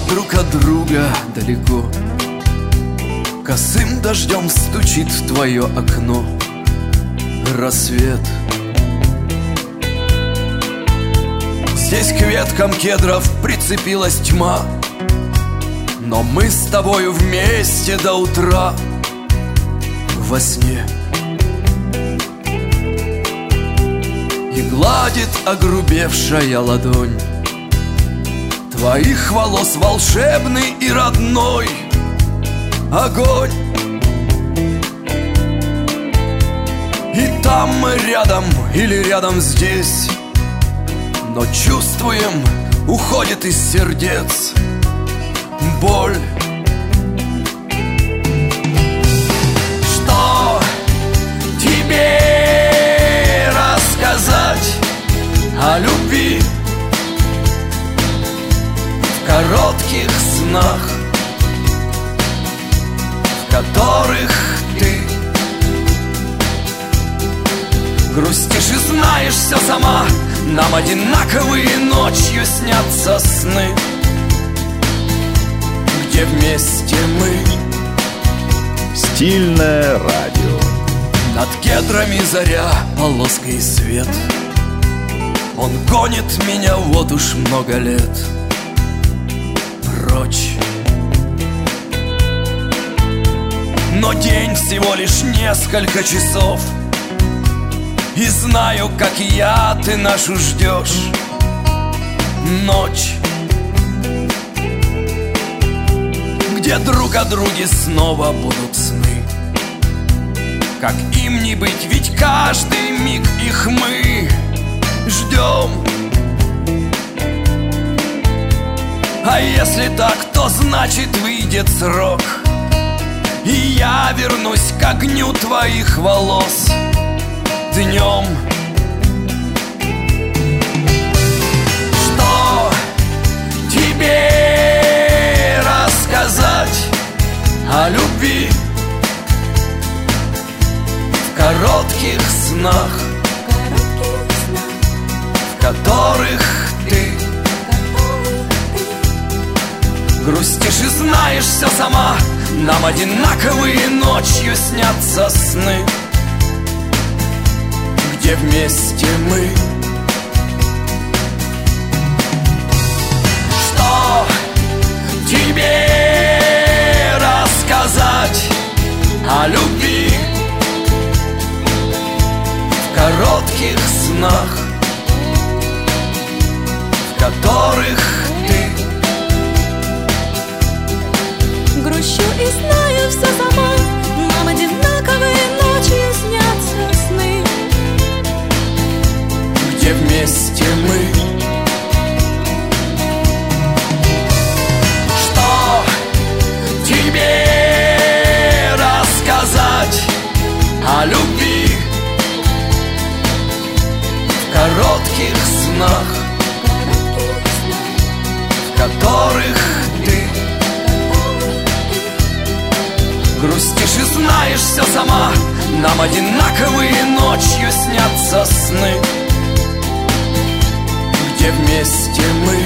друг от друга далеко. Косым дождем стучит в твое окно рассвет. Здесь к веткам кедров прицепилась тьма, но мы с тобою вместе до утра во сне. И гладит огрубевшая ладонь твоих волос волшебный и родной огонь. И там мы рядом или рядом здесь, но чувствуем, уходит из сердец боль. Что тебе рассказать о любви в коротких снах, в которых ты грустишь и знаешь все сама. Нам одинаковые ночью снятся сны, где вместе мы. Стильное радио. Над кедрами заря, полоской свет. Он гонит меня вот уж много лет прочь. Но день всего лишь несколько часов, и знаю, как и я, ты нашу ждешь ночь, где друг о друге снова будут сны. Как им не быть, ведь каждый миг их мы ждем. А если так, то значит выйдет срок, и я вернусь к огню твоих волос днем. Что тебе рассказать о любви в коротких снах, в которых ты грустишь и знаешь все сама. Нам одинаковые ночью снятся сны, где вместе мы. Что тебе рассказать о любви в коротких снах, в которых ты грущу и знаю все сама. Нам одинаковые ночью снятся сны, где вместе мы. Что тебе рассказать о любви в коротких снах, в которых ты грустишь и знаешь все сама. Нам одинаковые ночью снятся сны, где вместе мы.